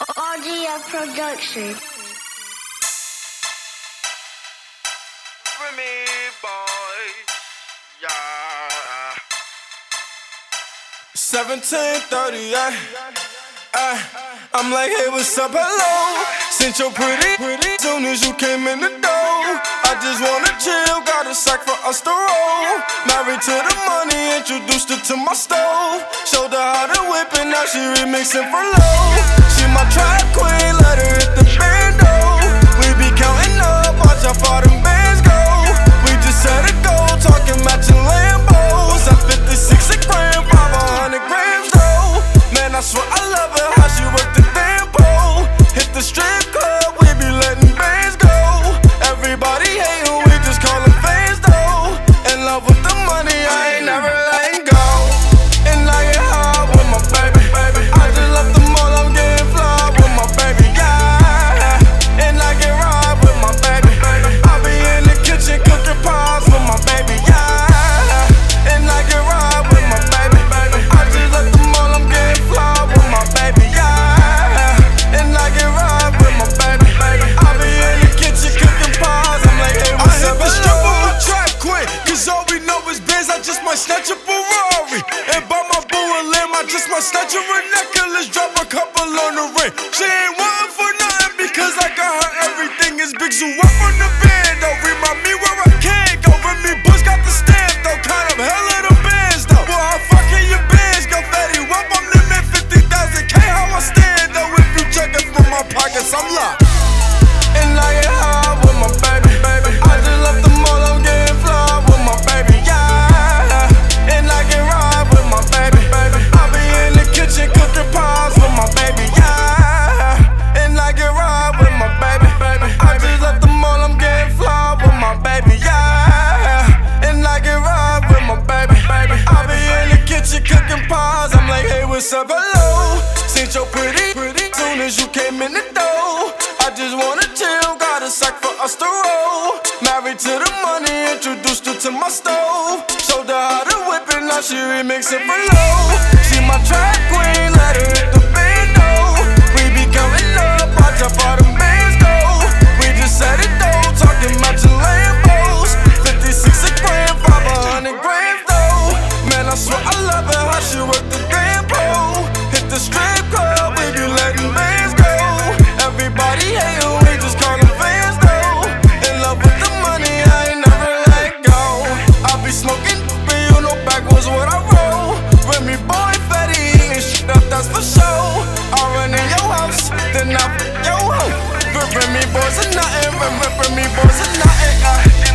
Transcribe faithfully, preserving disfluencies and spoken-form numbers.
R G F Production. Remy boy, yeah. seventeen thirty-eight. Ay, I'm like, hey, what's up, hello? Since you're pretty, pretty, soon as you came in the door. I just wanna chill, got a sack for us to roll. Married to the money, introduced her to my stove. Showed her how to whip it, now she remixing for low. She my trap queen, let her hit the bando. We be counting up, watch how far them bands go. We just set a goal, talking matching Lambos. At fifty-six a gram, five hundred grams though. Man, I swear I love her, how she work the damn pole. Hit the strip club, we be letting bands go. Everybody hatin', we just call them fans though. In love with the money, I ain't never letting go. And I get high with my baby, baby. I just left the mall, I'm getting fly with my baby, yeah. And I get ride with my baby, baby. I be in the kitchen cooking pies with my baby, yeah. And I get ride with my baby, baby. I just left the mall, I'm getting fly with my baby, yeah. And I get ride with my baby, baby. I be in the kitchen cooking pies, I'm like, hey, what's up? I hit the strip on my track quick, cause all we know is biz. I just might snatch a Ferrari and buy my boo a limb. I just might snatch her a necklace, drop a couple on the ring. She ain't wantin' for nothing because I got her everything. Is big zoo up on the band though. Remind me where I can't go. Remy Boys got the stamp though. Kind of hell of the bands though. Boy, I'm fucking your bands, go fatty up. I'm limit fifty thousand K. How I stand though. If you check it from my pockets, I'm locked. And I get high with my baby, baby. I just left the mall, I'm getting fly with my baby, yeah. And I get ride with my baby, baby. I be in the kitchen cooking pies with my baby, yeah. And I get ride with my baby, baby. I just left the mall, I'm getting fly with my baby, yeah. And I get ride with my baby, baby. I be in the kitchen cooking pies. I'm like, hey, what's up, hello? Since you're pretty, pretty, soon as you came in the door. I just wanna chill, got a sack for us to roll. Married to the money, introduced her to my stove. Showed her how to whip it, now she remixing for low. She my track queen, let her hit the bando. We be coming up, watch how far them bands go. We just set it though, talking matching Lambos. fifty-six a gram, five hundred grams though. Man, I swear I love her, how she work the damn pole. Hit the strip club, we be letting bands go. Everybody hatin', we just call them fans though. In love with the money, I ain't never let go. I be smoking, but you know backwards what I roll. Remy boy, fatty, eating shit up, that's for sure. I run in your house, then I f*** your hoe. Remy boys are nothing, Remy boys are nothing.